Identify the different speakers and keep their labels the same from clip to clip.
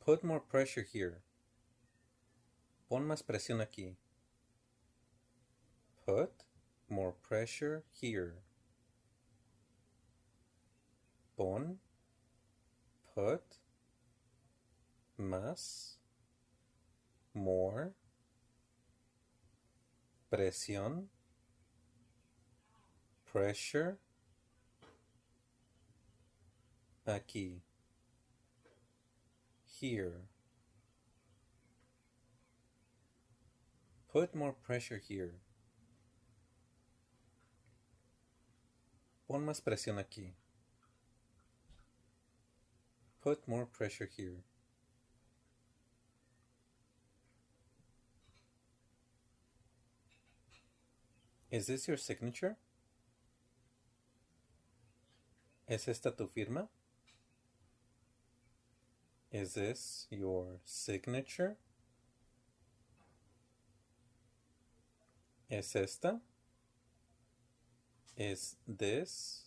Speaker 1: Put more pressure here. Pon más presión aquí. Put more pressure here. Pon, put, más, more, presión, pressure, aquí, here. Put more pressure here. Pon más presión aquí. Put more pressure here. Is this your signature? ¿Es esta tu firma? Is this your signature? ¿Es esta? Is this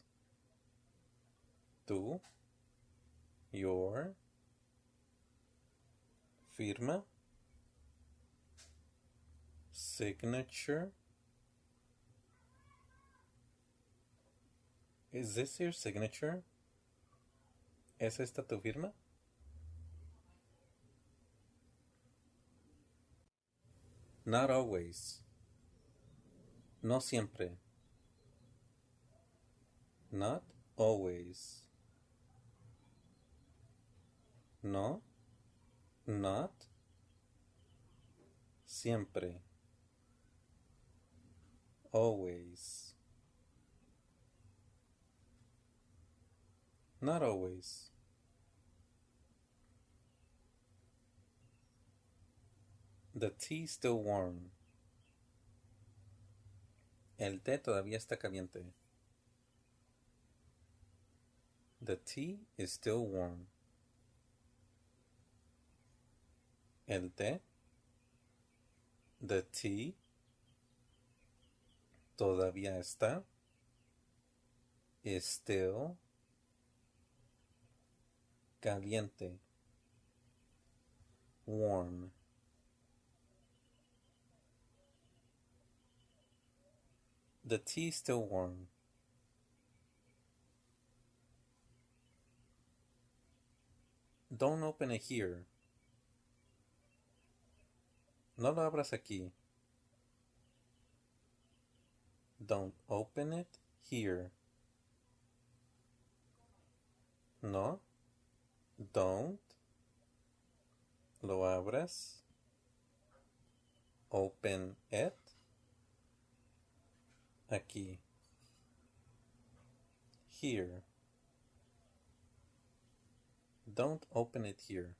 Speaker 1: tu, your firma? Signature? Is this your signature? ¿Es esta tu firma? Not always. No siempre. Not always. No, not, siempre. Always. Not always. The tea still warm. El té todavía está caliente. The tea is still warm. El té. The tea. Todavía está. Is still. Caliente. Warm. The tea is still warm. Don't open it here. No lo abras aquí. Don't open it here. No. Don't. Lo abras. Open it. Aquí. Here. Don't open it here.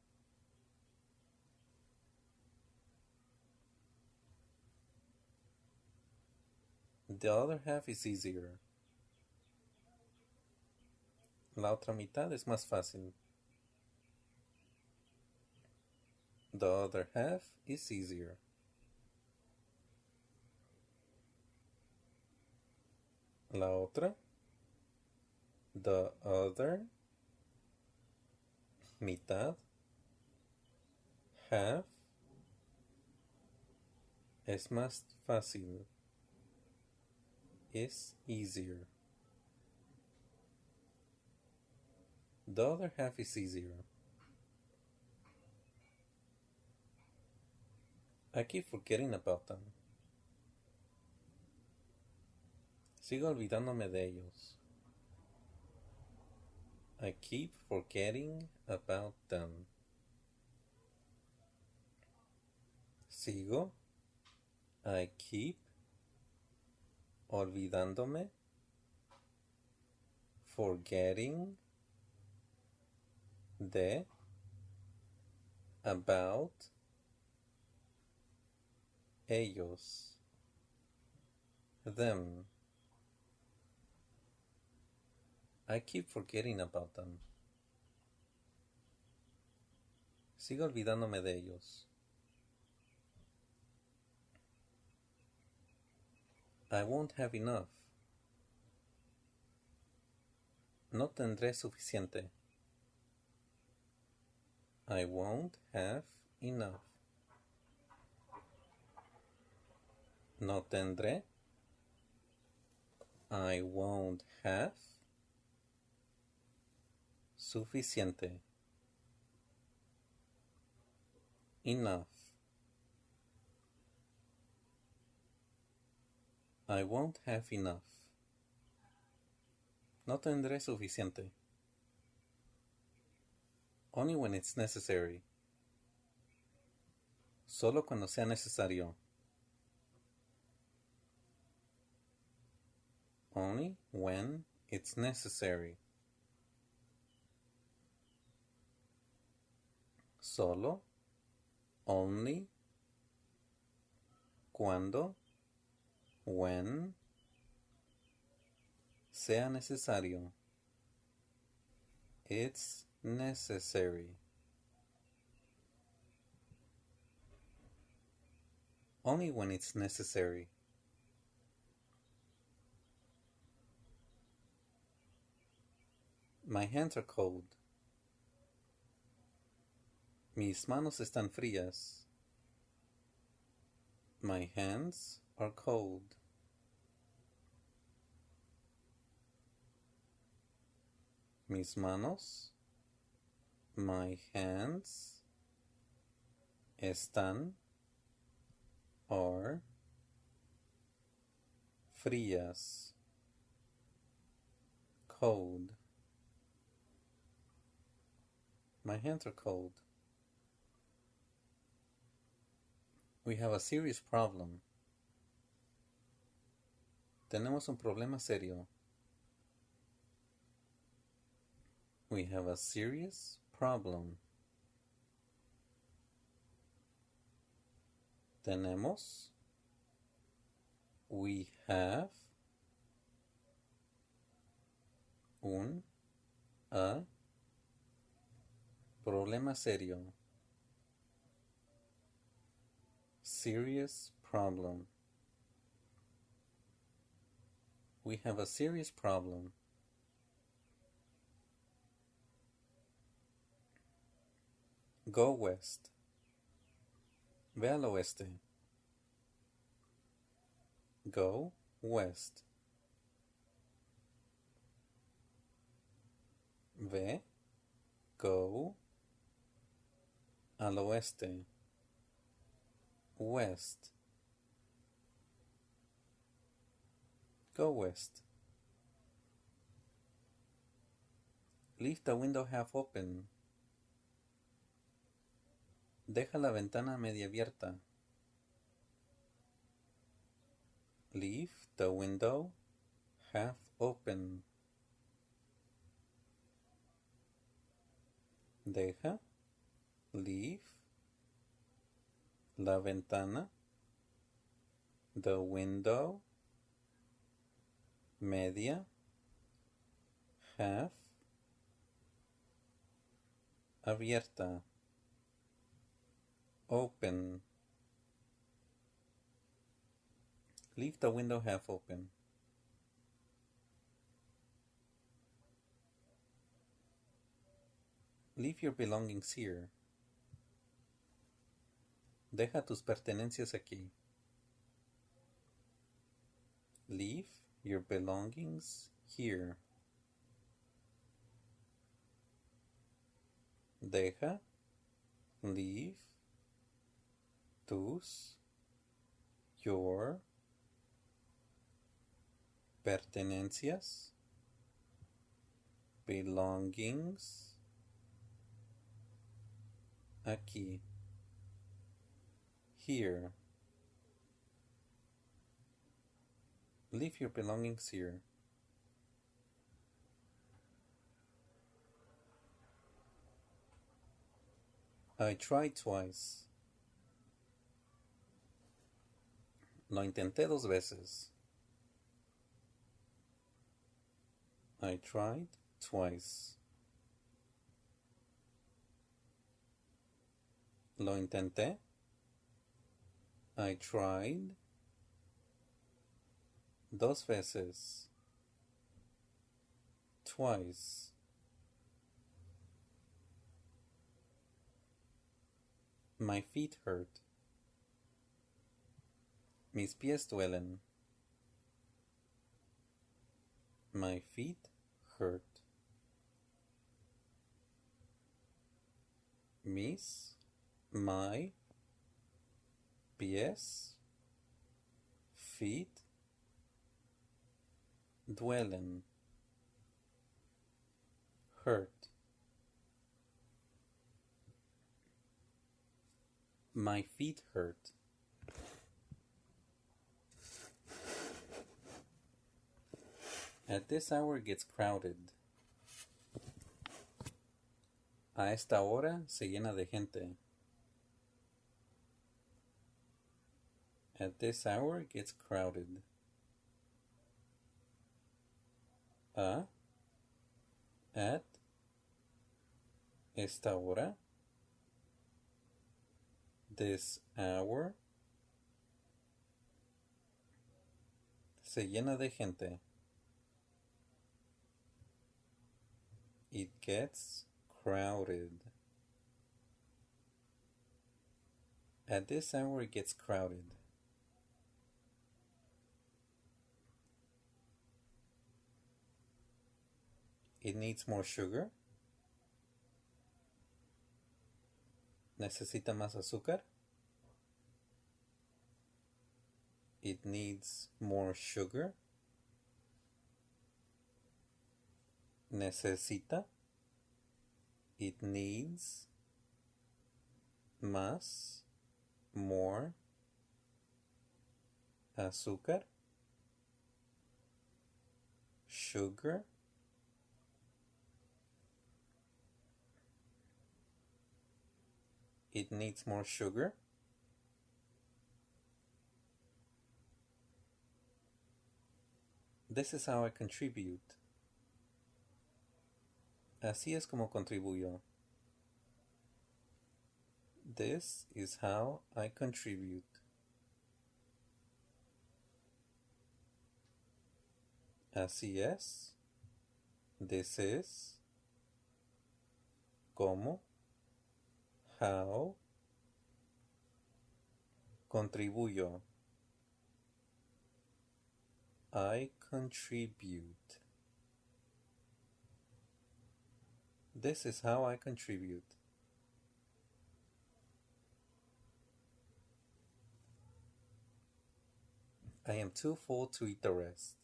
Speaker 1: The other half is easier. La otra mitad es más fácil. The other half is easier. La otra. The other. Mitad. Half. Es más fácil. Is easier. The other half is easier. I keep forgetting about them. Sigo olvidándome de ellos. I keep forgetting about them. Sigo. I keep olvidándome. Forgetting. De. About. Ellos. Them. I keep forgetting about them. Sigo olvidándome de ellos. I won't have enough. No tendré suficiente. I won't have enough. No tendré. I won't have suficiente. Enough. I won't have enough. No tendré suficiente. Only when it's necessary. Solo cuando sea necesario. Only when it's necessary. Solo, only, cuando, when, sea necesario. It's necessary. Only when it's necessary. My hands are cold. Mis manos están frías. My hands are cold. Mis manos, my hands, están, are, frías, cold. My hands are cold. We have a serious problem. Tenemos un problema serio. We have a serious problem. Tenemos. We have. A problema serio. Serious problem. We have a serious problem. Go west. Ve al oeste. Go west. Ve, go, al oeste. West. Go west. Leave the window half open. Deja la ventana media abierta. Leave the window half open. Deja, leave, la ventana, the window, media, half, abierta, open. Leave the window half open. Leave your belongings here. Deja tus pertenencias aquí. Leave your belongings here. Deja, leave, tus, your, pertenencias, belongings, aquí, here. Leave your belongings here. I tried twice. Lo intenté 2 veces. I tried twice. Lo intenté. I tried 2 veces. Twice. My feet hurt. Mis pies duelen. My feet hurt. My pies, feet, duelen, hurt. My feet hurt. At this hour it gets crowded. A esta hora se llena de gente. At this hour it gets crowded. At esta hora, this hour, se llena de gente. It gets crowded. At this hour it gets crowded. It needs more sugar. Necesita más azúcar. It needs more sugar. Necesita. It needs más, more, azúcar, sugar, it needs more sugar. This is how I contribute. Así es como contribuyo. This is how I contribute. Así es. This is. Como. How. Contribuyo. I contribute. This is how I contribute. I am too full to eat the rest.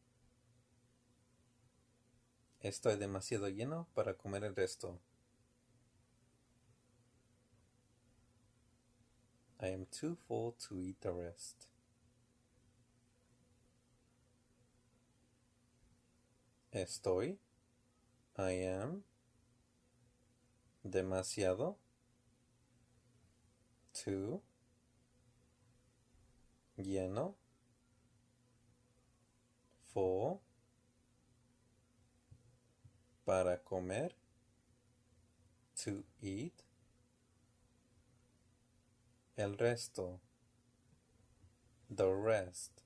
Speaker 1: Estoy demasiado lleno para comer el resto. I am too full to eat the rest. Estoy. I am. Demasiado. Too. Lleno. Full. Para comer. To eat. El resto. The rest.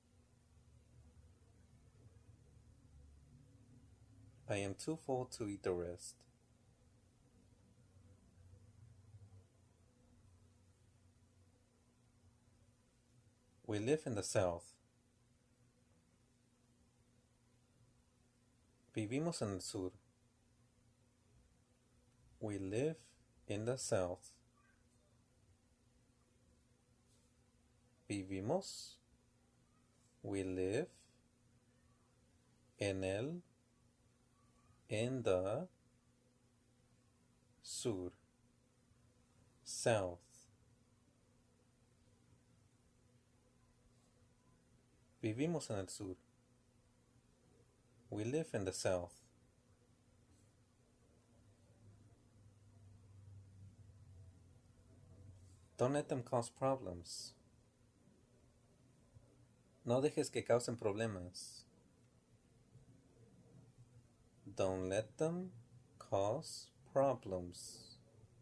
Speaker 1: I am too full to eat the rest. We live in the South. Vivimos en el sur. We live in the South. Vivimos. We live. En el. In the. Sur. South. Vivimos en el sur. We live in the South. Don't let them cause problems. No dejes que causen problemas. Don't let them cause problems.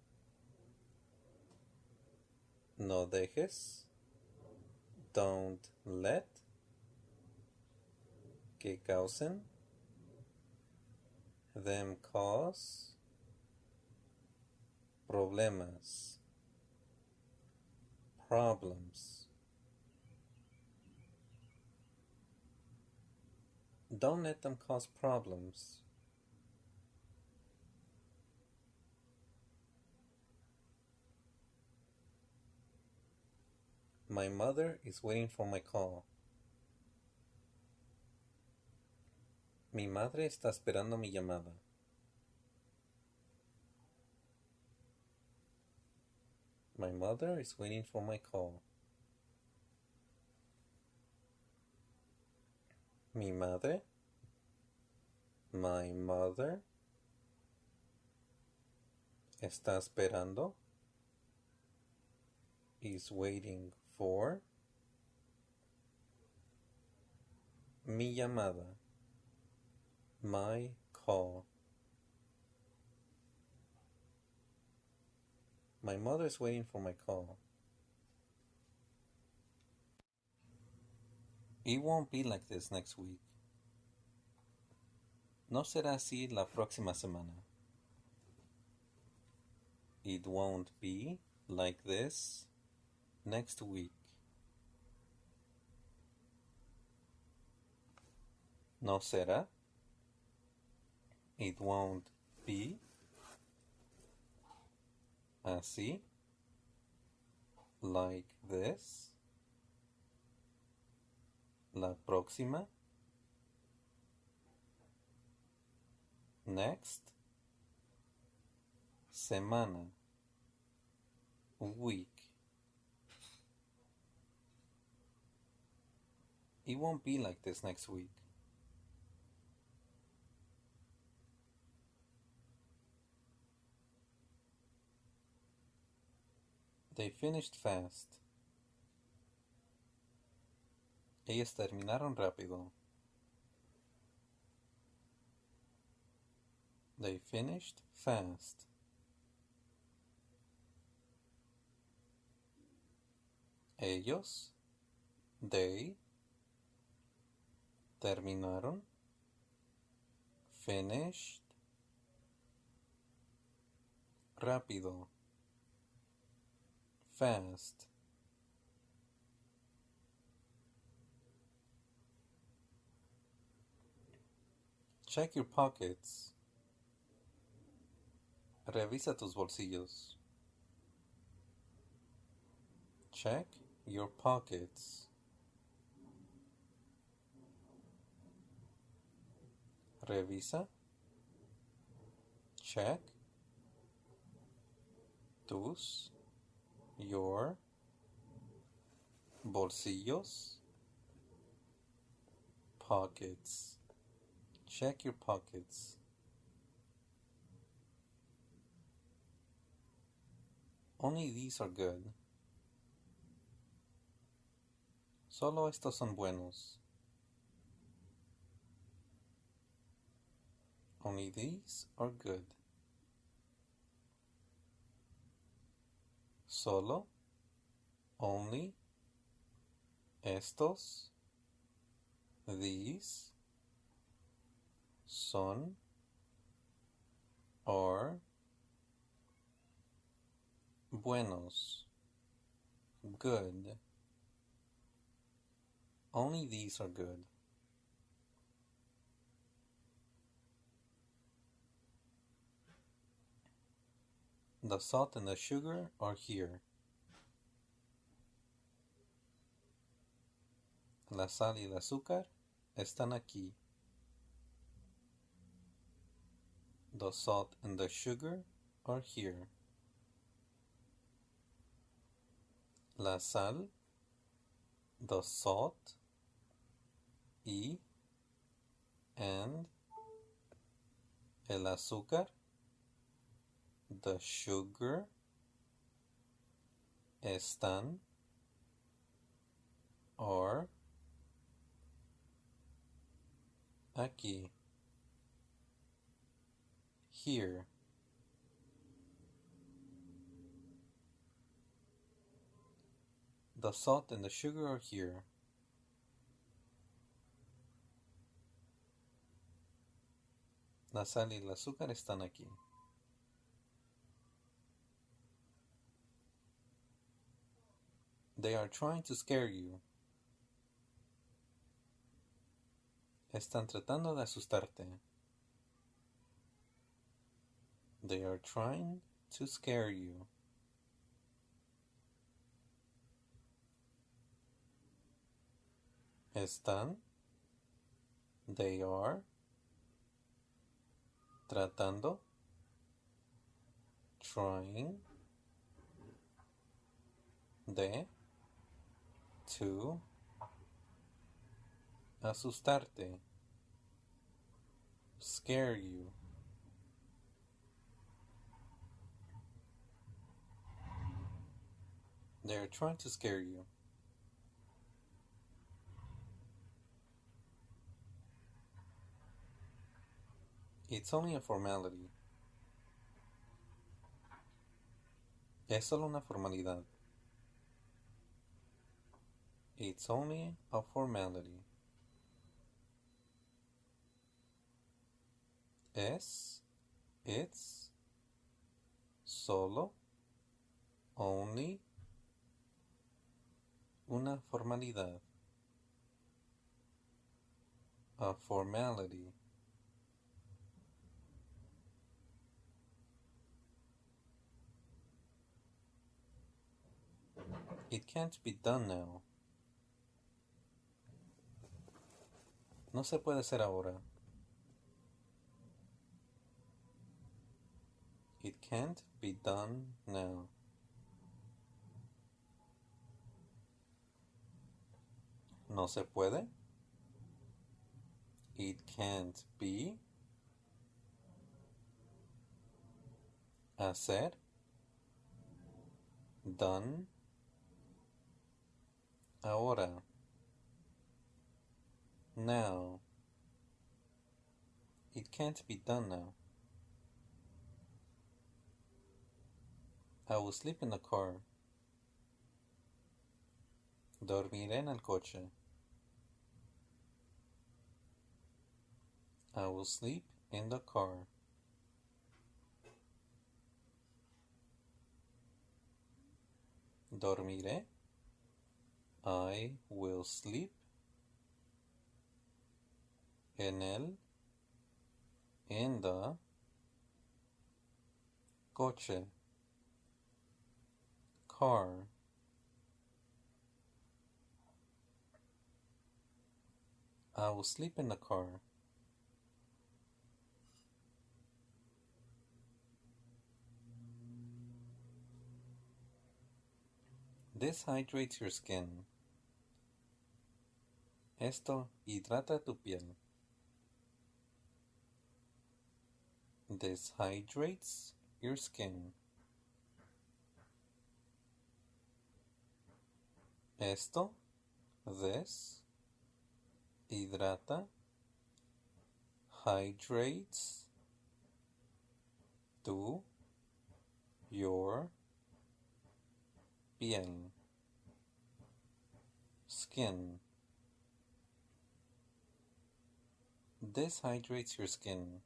Speaker 1: No dejes. Don't let. Que causen. Them cause. Problemas. problems. Don't let them cause problems. My mother is waiting for my call. Mi madre está esperando mi llamada. My mother is waiting for my call. Mi madre, my mother, está esperando, is waiting for, mi llamada, my call. My mother is waiting for my call. It won't be like this next week. No será así la próxima semana. It won't be like this next week. No será. It won't be así, like this, la próxima, next, semana, week. It won't be like this next week. They finished fast. Ellas terminaron rápido. They finished fast. Ellos, they, terminaron, finished, rápido, fast. Check your pockets. Revisa tus bolsillos. Check your pockets. Revisa. Check. Tus. Your. Bolsillos. Pockets. Check your pockets. Only these are good. Solo estos son buenos. Only these are good. Solo, only, estos, these, son, are, buenos, good. Only these are good. The salt and the sugar are here. La sal y el azúcar están aquí. The salt and the sugar are here. La sal, the salt, y, and, el azúcar, the sugar, están, are, aquí, here. The salt and the sugar are here. La sal y el azúcar están aquí. They are trying to scare you. Están tratando de asustarte. They are trying to scare you. Están. They are. Tratando. Trying. De. To. Asustarte. Scare you. They're trying to scare you. It's only a formality. Es solo una formalidad. It's only a formality. Es, it's, solo, only, una formalidad. A formality. It can't be done now. No se puede hacer ahora. It can't be done now. No se puede. It can't be. Hacer. Done. Ahora. Now. It can't be done now. I will sleep in the car. Dormiré en el coche. I will sleep in the car. Dormiré. I will sleep en el, in the, coche, car. I will sleep in the car. This hydrates your skin. Esto hidrata tu piel. This hydrates your skin. Esto, this, hidrata, hydrates, tu, your, piel, skin. This hydrates your skin.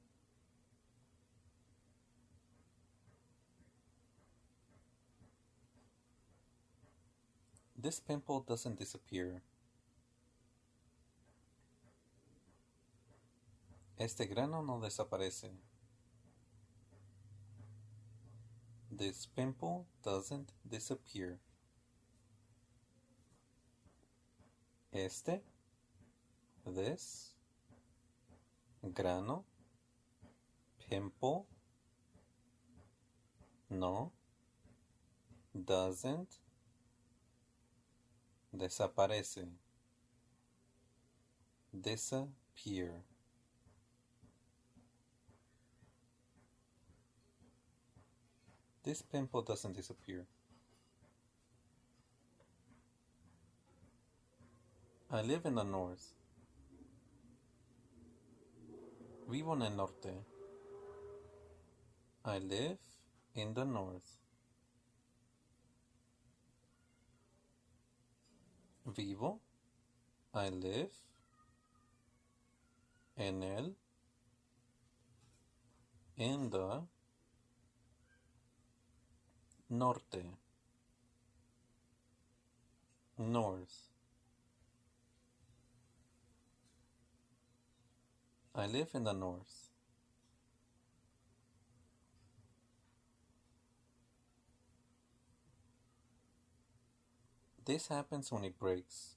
Speaker 1: This pimple doesn't disappear. Este grano no desaparece. This pimple doesn't disappear. Este, this, grano, pimple, no, doesn't, desaparece, disappear. This pimple doesn't disappear. I live in the north. Vivo en el norte. I live in the north. Vivo. I live. En el. In the. Norte. North. I live in the north. This happens when it breaks.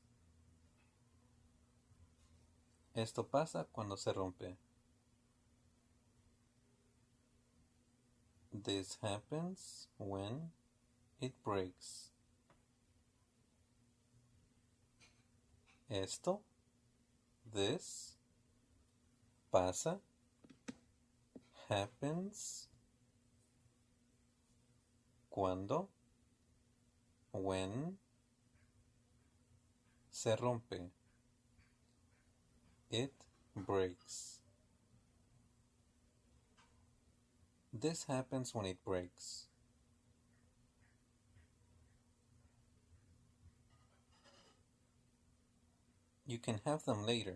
Speaker 1: Esto pasa cuando se rompe. This happens when it breaks. Esto, this, pasa, happens, cuando, when, se rompe. It breaks. This happens when it breaks. You can have them later.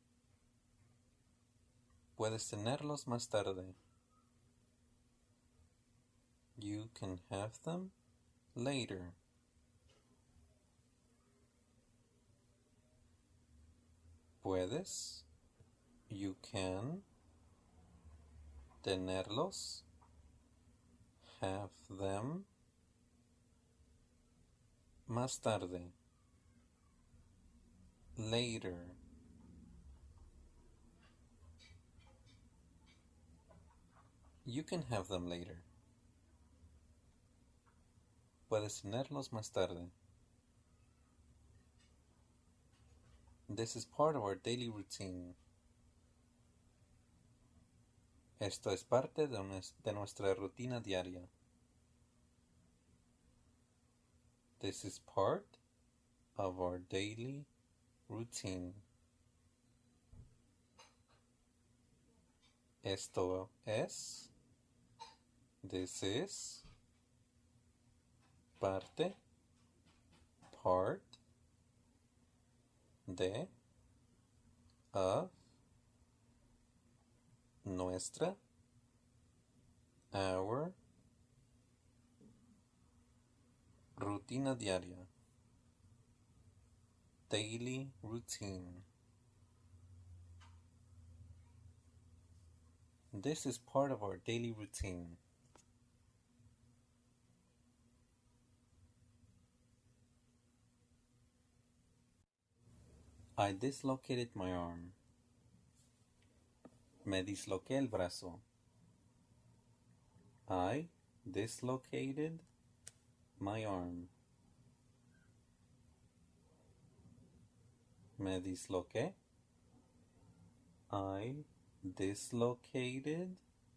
Speaker 1: Puedes tenerlos más tarde. You can have them later. Puedes, you can, tenerlos, have them, más tarde, later. You can have them later. Puedes tenerlos más tarde. This is part of our daily routine. Esto es parte de nuestra rutina diaria. This is part of our daily routine. Esto es, this is, parte, part, de, of, nuestra, our, rutina diaria, daily routine. This is part of our daily routine. I dislocated my arm. Me disloqué el brazo. I dislocated my arm. Me disloqué. I dislocated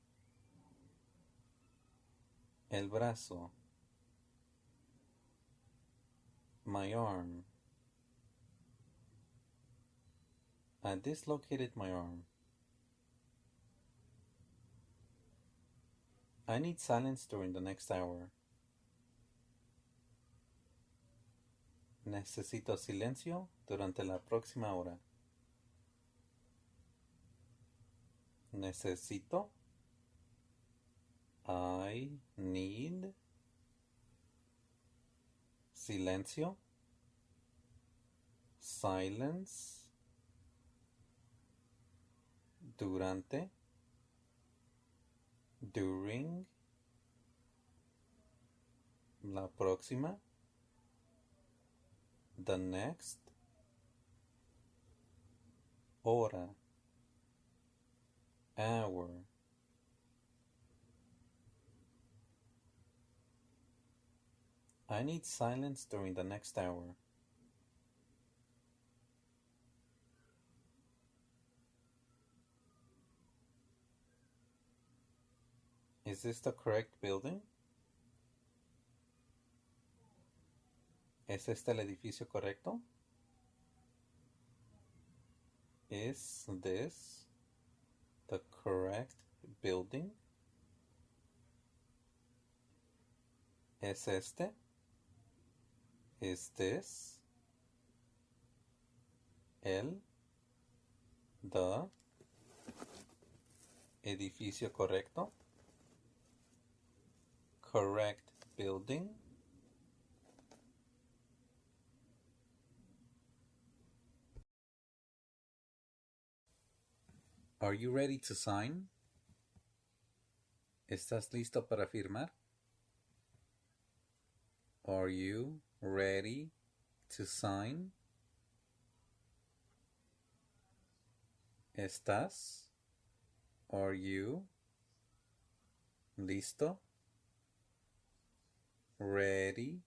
Speaker 1: el brazo. My arm. I dislocated my arm. I need silence during the next hour. Necesito silencio durante la próxima hora. Necesito. I need. Silencio. Silence. Durante. During. La próxima. The next. Hora. Hour. I need silence during the next hour. Is this the correct building? ¿Es este el edificio correcto? Is this the correct building? ¿Es este? Is this el the edificio correcto? Correct building. Are you ready to sign? ¿Estás listo para firmar? Are you ready to sign? ¿Estás? Are you? ¿Listo? Ready?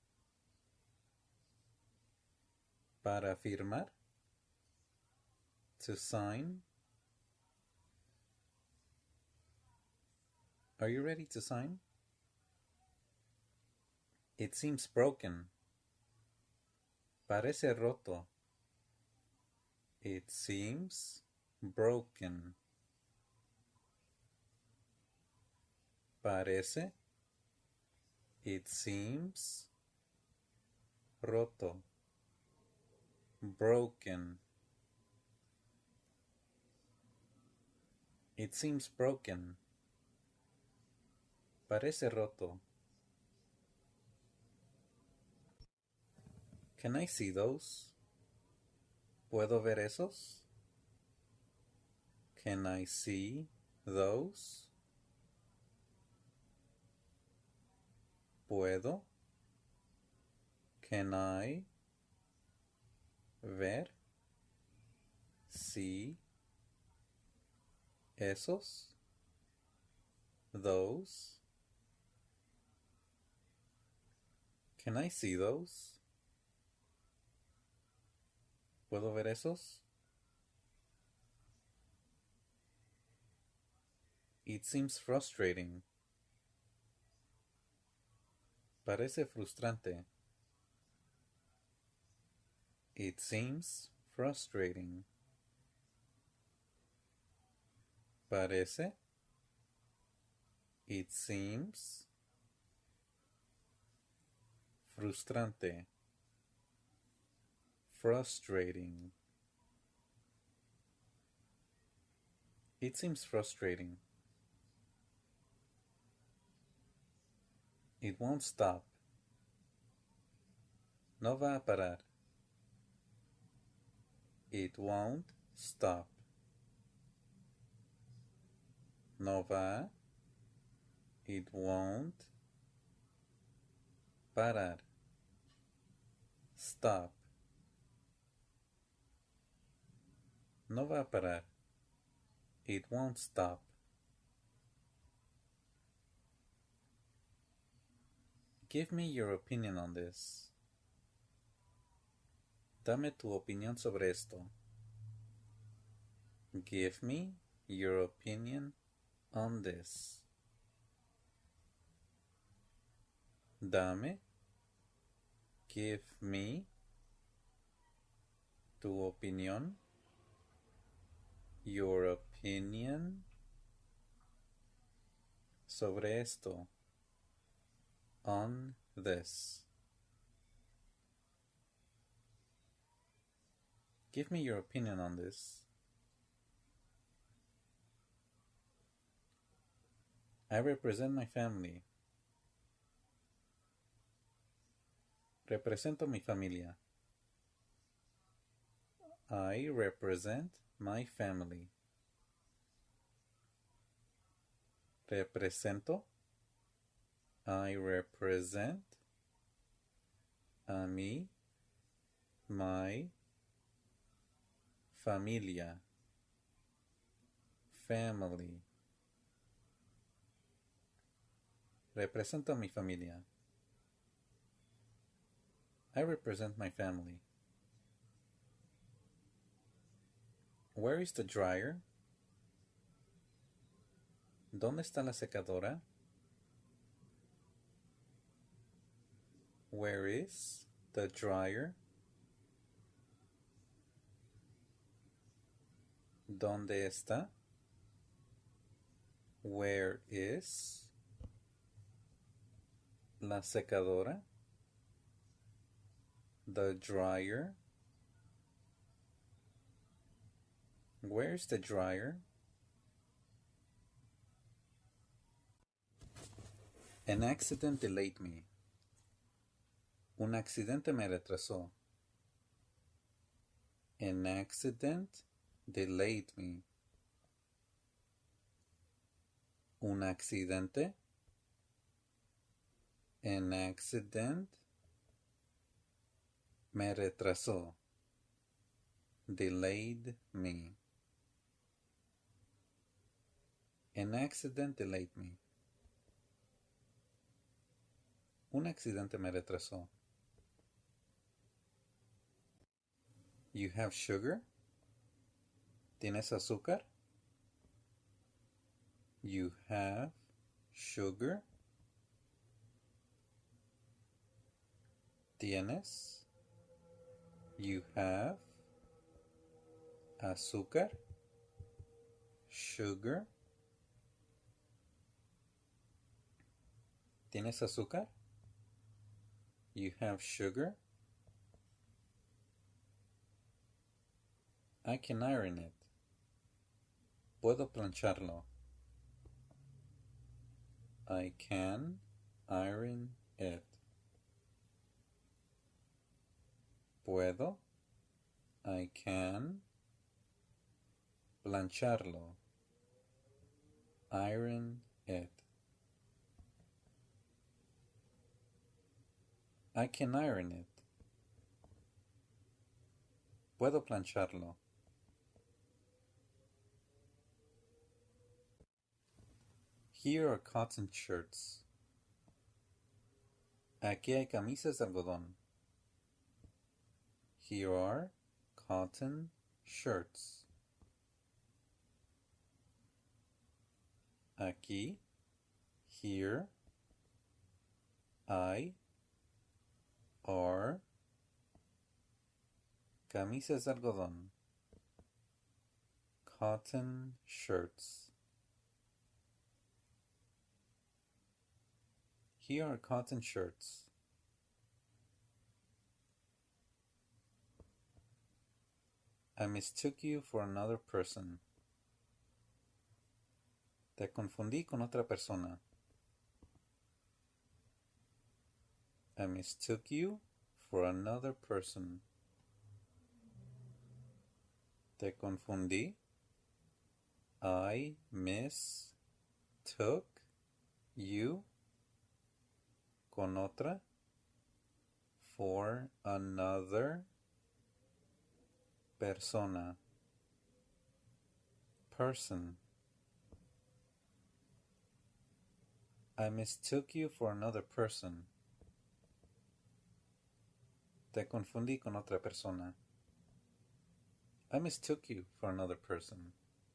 Speaker 1: Para firmar? To sign? Are you ready to sign? It seems broken. Parece roto. It seems broken. Parece. It seems roto. Broken. It seems broken. Parece roto. Can I see those? ¿Puedo ver esos? Can I see those? ¿Puedo? Can I ver? See esos? Those? Can I see those? ¿Puedo ver esos? It seems frustrating. Parece frustrante. It seems frustrating. Parece. It seems frustrante. Frustrating. It seems frustrating. It won't stop. No va a parar. It won't stop. No va. It won't parar. Stop. No va a parar. It won't stop. Give me your opinion on this. Dame tu opinión sobre esto. Give me your opinion on this. Dame. Give me tu opinión. Your opinion sobre esto. On this. Give me your opinion on this. I represent my family. Represento mi familia. I represent my family. Represento. I represent a mí, my familia, family. Represento a mi familia. I represent my family. Where is the dryer? ¿Dónde está la secadora? Where is the dryer? ¿Dónde está? Where is la secadora? The dryer. Where's the dryer? An accident delayed me. Un accidente me retrasó. An accident delayed me. Un accidente. An accident. Me retrasó. Delayed me. An accident delayed me. Un accidente me retrasó. You have sugar? ¿Tienes azúcar? You have sugar? ¿Tienes? You have azúcar? Sugar? ¿Tienes azúcar? You have sugar? I can iron it. Puedo plancharlo. I can iron it. Puedo. I can plancharlo. Iron it. I can iron it. Puedo plancharlo. Here are cotton shirts. Aquí hay camisas de algodón. Here are cotton shirts. Aquí, here, hay, are, camisas de algodón. Cotton shirts. Here are cotton shirts. I mistook you for another person. Te confundí con otra persona. I mistook you for another person. Te confundí. I mistook you con otra for another persona. Person. I mistook you for another person. Te confundí con otra persona. I mistook you for another person.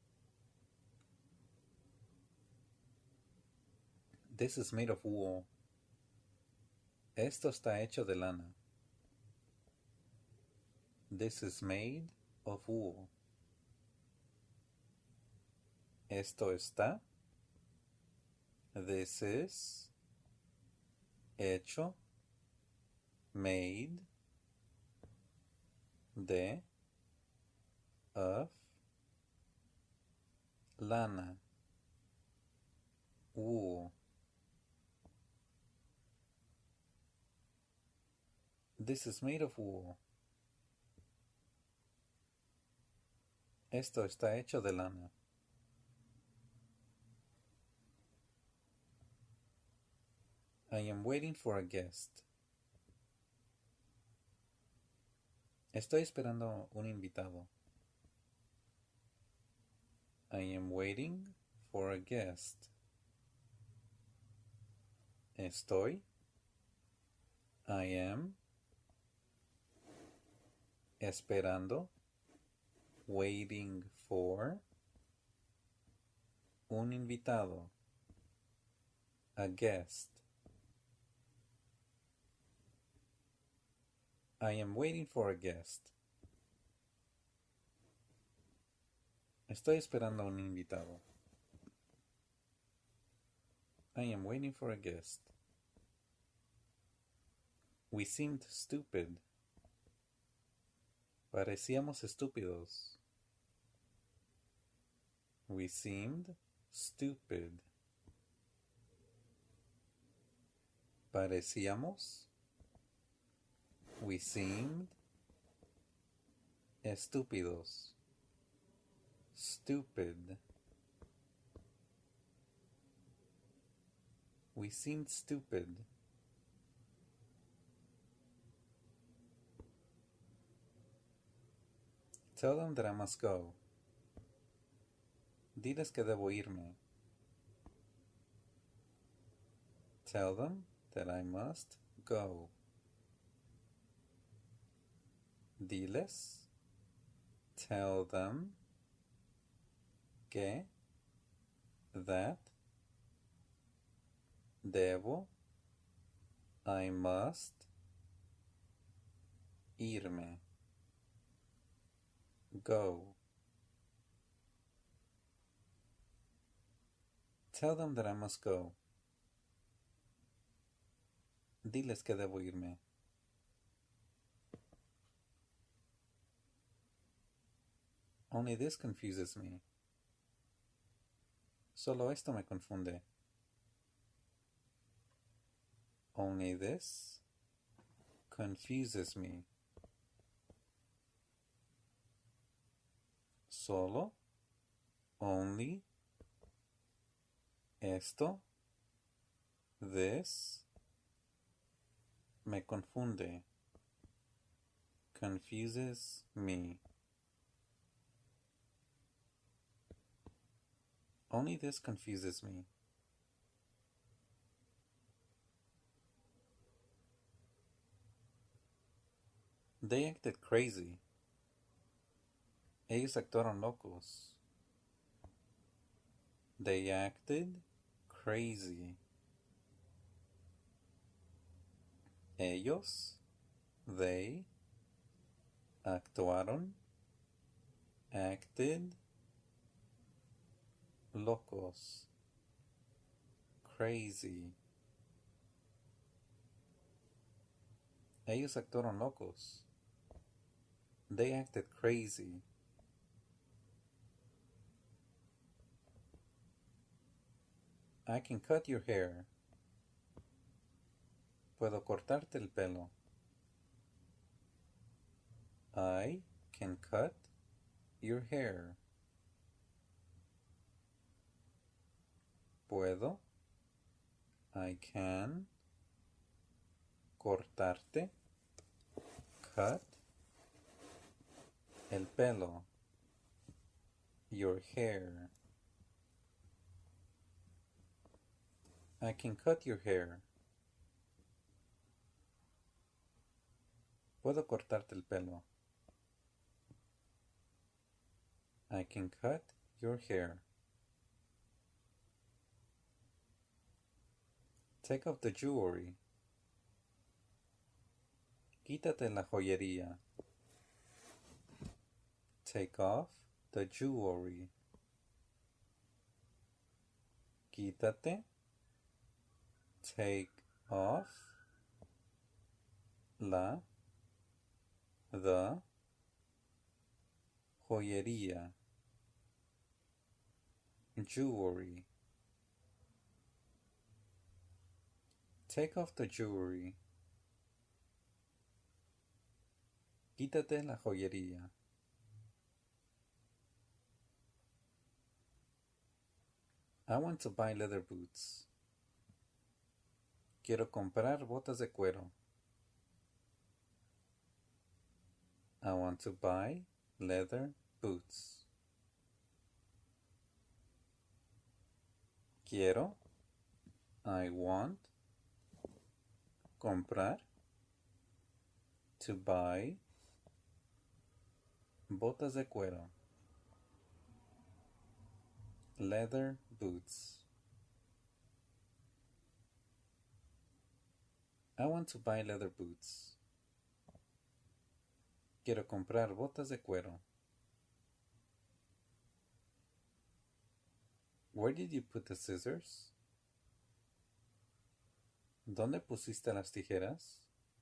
Speaker 1: This is made of wool. Esto está hecho de lana. This is made of wool. Esto está. This is. Hecho. Made. De. Of. Lana. Wool. This is made of wool. Esto está hecho de lana. I am waiting for a guest. Estoy esperando un invitado. I am waiting for a guest. Estoy. I am. Esperando. Waiting for. Un invitado. A guest. I am waiting for a guest. Estoy esperando a un invitado. I am waiting for a guest. We seemed stupid. Parecíamos estúpidos. We seemed stupid. Parecíamos. We seemed estúpidos. Stupid. We seemed stupid. Tell them that I must go. Diles que debo irme. Tell them that I must go. Diles. Tell them que, that, debo, I must, irme, go. Tell them that I must go. Diles que debo irme. Only this confuses me. Solo esto me confunde. Only this confuses me. Solo, only, esto, this, me confunde. Confuses me. Only this confuses me. They acted crazy. Ellos actuaron locos. They acted crazy. Ellos, they, actuaron, acted, locos, crazy. Ellos actuaron locos. They acted crazy. I can cut your hair. Puedo cortarte el pelo. I can cut your hair. Puedo. I can. Cortarte. Cut. El pelo. Your hair. I can cut your hair. Puedo cortarte el pelo. I can cut your hair. Take off the jewelry. Quítate la joyería. Take off the jewelry. Quítate. Take off la, the, joyería, jewelry. Take off the jewelry. Quítate la joyería. I want to buy leather boots. Quiero comprar botas de cuero. I want to buy leather boots. Quiero, I want, comprar, to buy, botas de cuero. Leather boots. I want to buy leather boots. Quiero comprar botas de cuero. Where did you put the scissors? ¿Dónde pusiste las tijeras?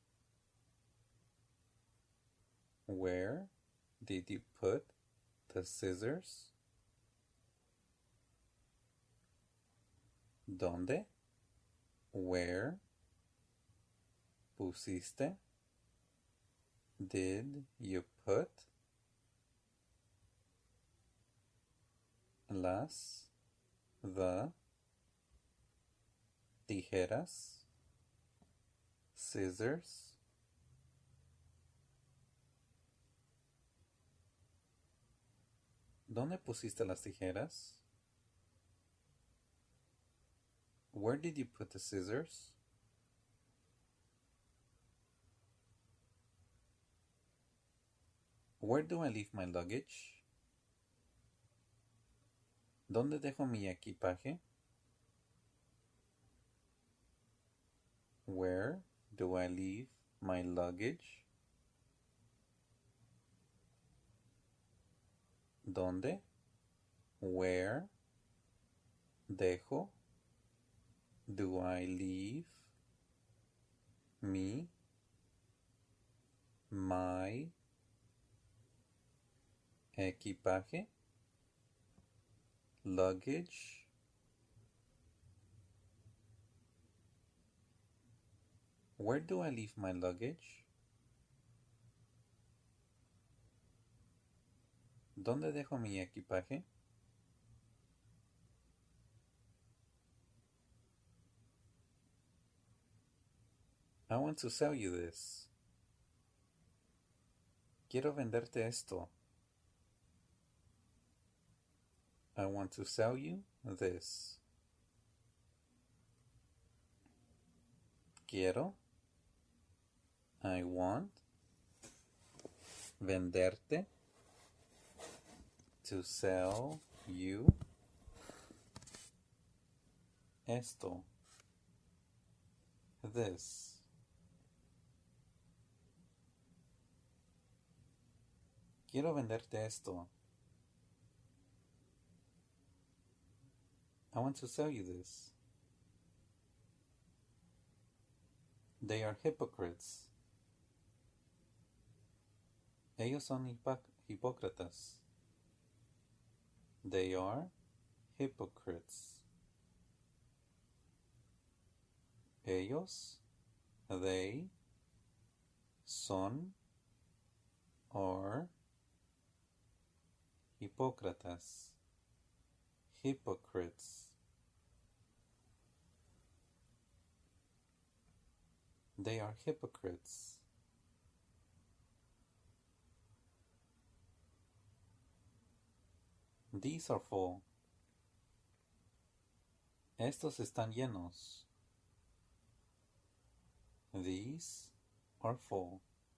Speaker 1: Where did you put the scissors? ¿Dónde? Where pusiste? Did you put las, the, Tijeras. Scissors. ¿Dónde pusiste las tijeras? Where did you put the scissors? Where do I leave my luggage? ¿Dónde dejo mi equipaje? Where do I leave my luggage? ¿Dónde? Where dejo? Do I leave me my equipaje? Luggage. Where do I leave my luggage? ¿Dónde dejo mi equipaje? I want to sell you this. Quiero venderte esto. I want to sell you this. Quiero. I want. Venderte. To sell you esto. This. Quiero venderte esto. I want to sell you this. They are hypocrites. Ellos son hipócritas. They are hypocrites. Ellos, they, son, are, hipócritas. Hypocrites. They are hypocrites. These are full. Estos están llenos. These are full.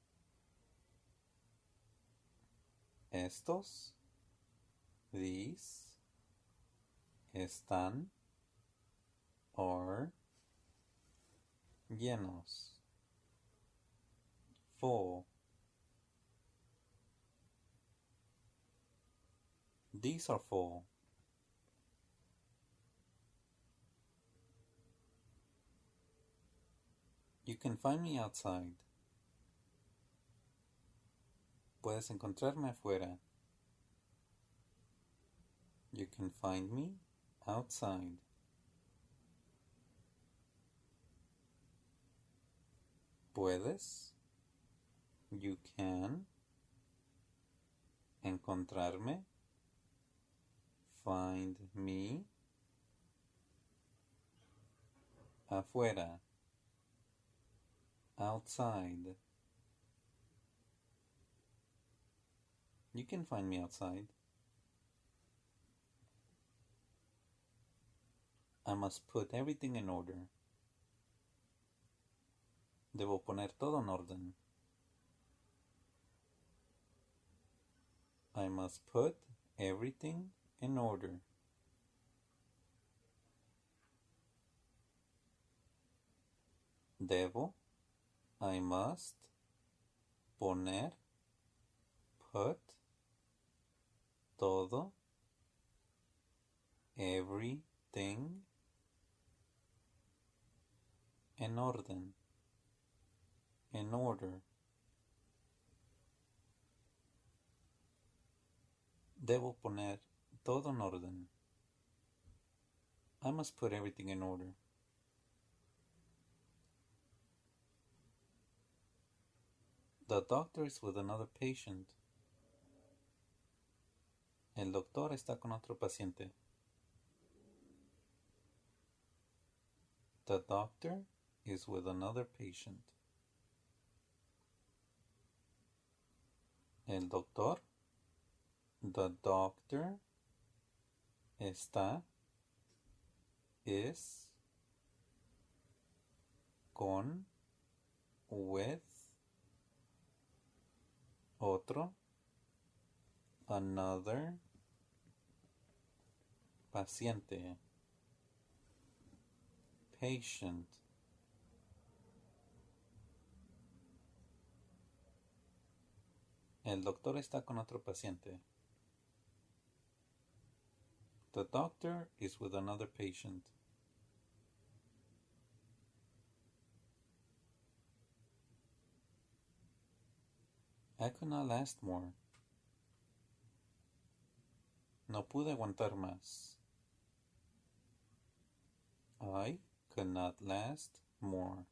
Speaker 1: Estos, these, están, are, llenos. Full. These are full. You can find me outside. Puedes encontrarme afuera. You can find me outside. Puedes. You can. Encontrarme. Find me. Afuera. Outside. You can find me outside. I must put everything in order. Debo poner todo en orden. I must put everything in order. Debo. I must. Poner. Put. Todo. Everything. En orden. In order. Debo poner todo en orden. I must put everything in order. The doctor is with another patient. El doctor está con otro paciente. The doctor is with another patient. El doctor. The doctor está, is, con, with, otro, another, paciente, patient. El doctor está con otro paciente. The doctor is with another patient. I could not last more. No pude aguantar más. I could not last more.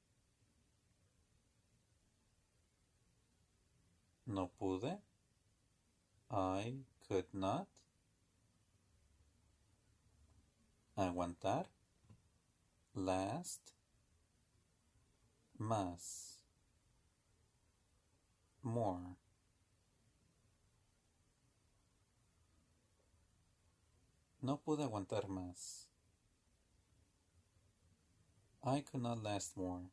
Speaker 1: No pude. I could not aguantar. Last. Más. More. No pude aguantar más. I could not last more.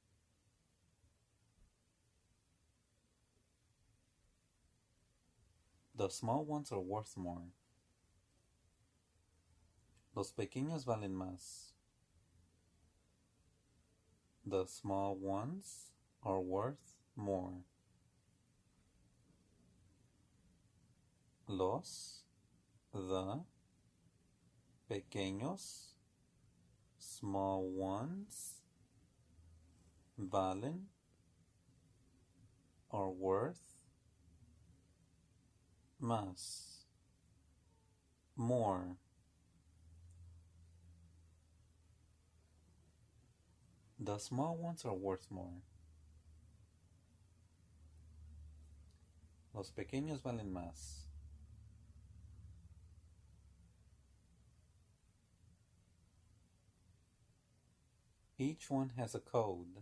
Speaker 1: The small ones are worth more. Los pequeños valen más. The small ones are worth more. Los, the, pequeños, small ones, valen, are worth, más, more. The small ones are worth more. Los pequeños valen más. Each one has a code.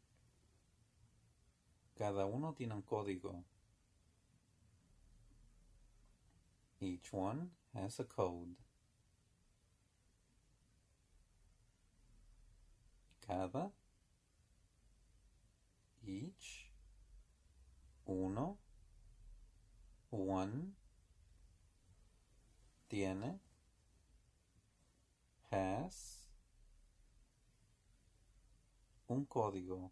Speaker 1: Cada uno tiene un código. Each one has a code. Cada, each, uno, one, tiene, has, un código,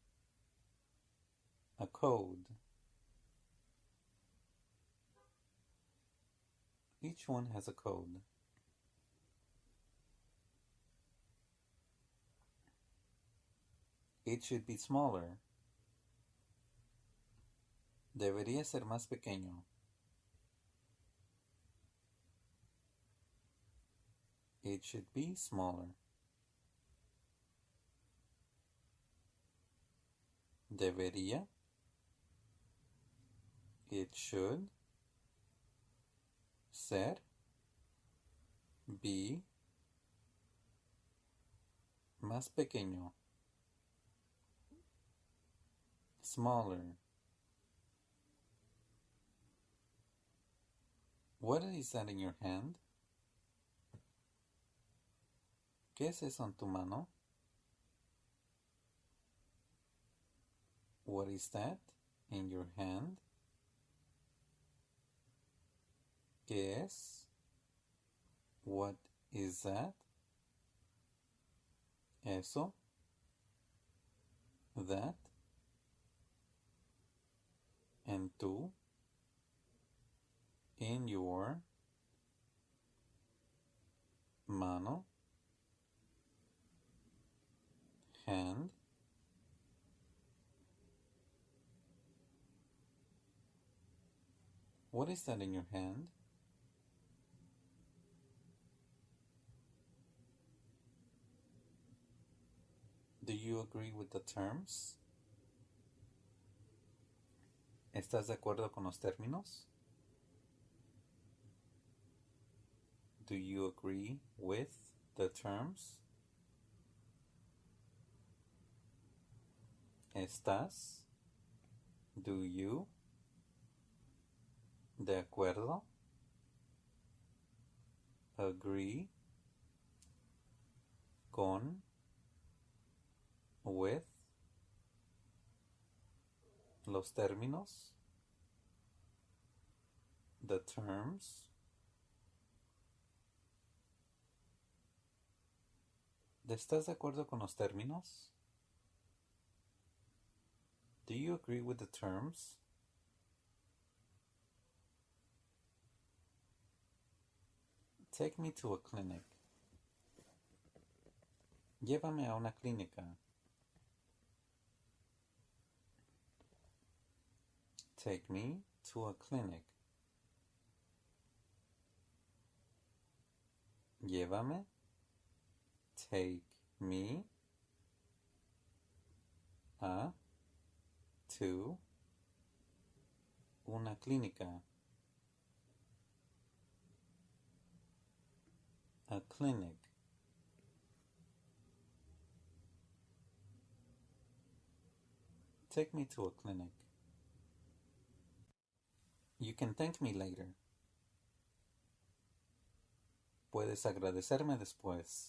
Speaker 1: a code. Each one has a code. It should be smaller. Debería ser más pequeño. It should be smaller. Debería. It should. Ser. Be. Más pequeño. Smaller. What is that in your hand? ¿Qué es eso en tu mano? What is that in your hand? ¿Qué es? What is that? Eso. That. And tú. In your mano. Hand. What is that in your hand? Do you agree with the terms? ¿Estás de acuerdo con los términos? Do you agree with the terms? ¿Estás? Do you? ¿De acuerdo? Agree. Con. With. Los términos. The terms. ¿Estás de acuerdo con los términos? Do you agree with the terms? Take me to a clinic. Llévame a una clínica. Take me to a clinic. Llévame. Take me a to una clínica. A clinic. Take me to a clinic. You can thank me later. Puedes agradecerme después.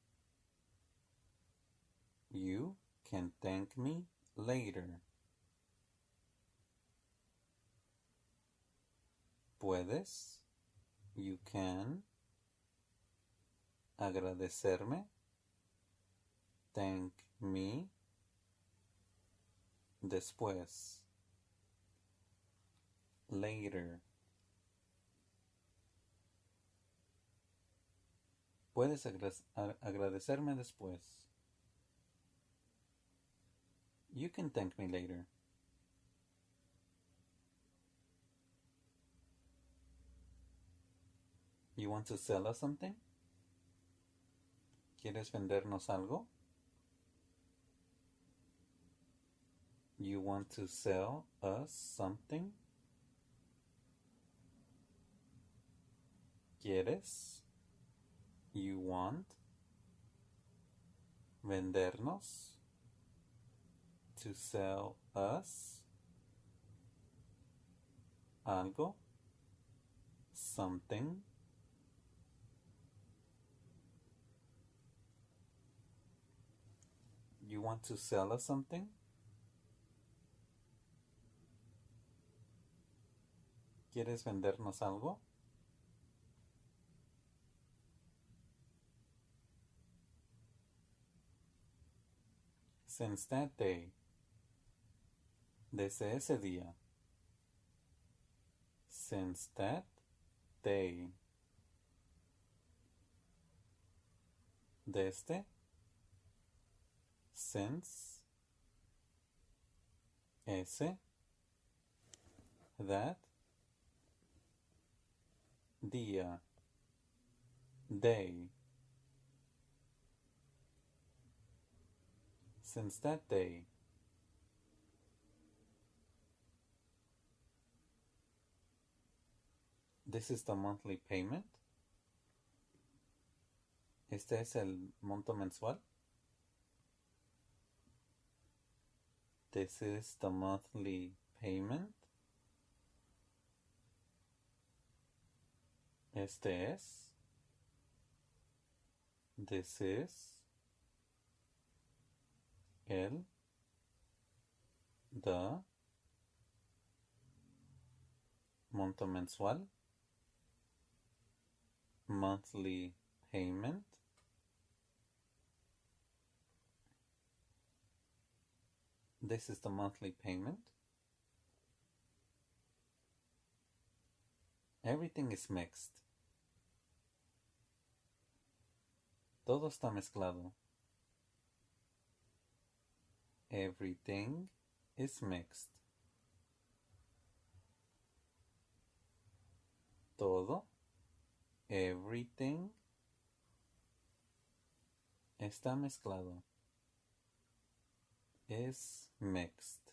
Speaker 1: You can thank me later. Puedes. You can. Agradecerme. Thank me. Después. Later. Puedes agradecerme después. You can thank me later. You want to sell us something? ¿Quieres vendernos algo? You want to sell us something? ¿Quieres? You want. Vendernos. To sell us. Algo. Something. You want to sell us something? ¿Quieres vendernos algo? Since that day. Desde ese día. Since that day. Desde. Since. Ese. That. Día. Day. Since that day. This is the monthly payment. Este es el monto mensual. This is the monthly payment. Este es. This is. El. The. Monto mensual. Monthly payment. This is the monthly payment. Everything is mixed. Todo está mezclado. Everything is mixed. Todo. Everything está mezclado. Is mixed.